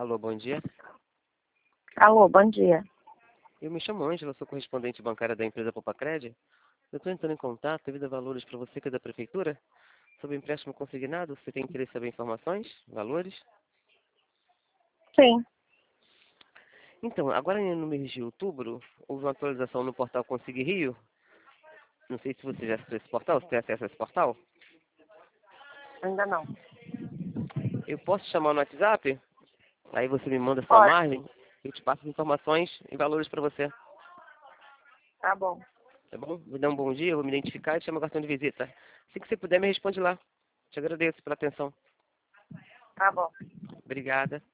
Alô, bom dia. Alô, bom dia. Eu me chamo Ângela, sou correspondente bancária da empresa Popacred. Eu estou entrando em contato devido a valores para você que é da prefeitura. Sobre empréstimo consignado, você tem interesse em saber informações, valores? Sim. Então, agora no mês de outubro, houve uma atualização no portal Consigue Rio. Não sei se você já acessou esse portal, se tem acesso a esse portal. Ainda não. Eu posso te chamar no WhatsApp? Aí você me manda sua Pode. margem, eu te passo as informações e valores para você. Tá bom. Tá bom? Me dá um bom dia, eu vou me identificar e te chamo o cartão de visita. Assim que você puder, me responde lá. Te agradeço pela atenção. Tá bom. Obrigada.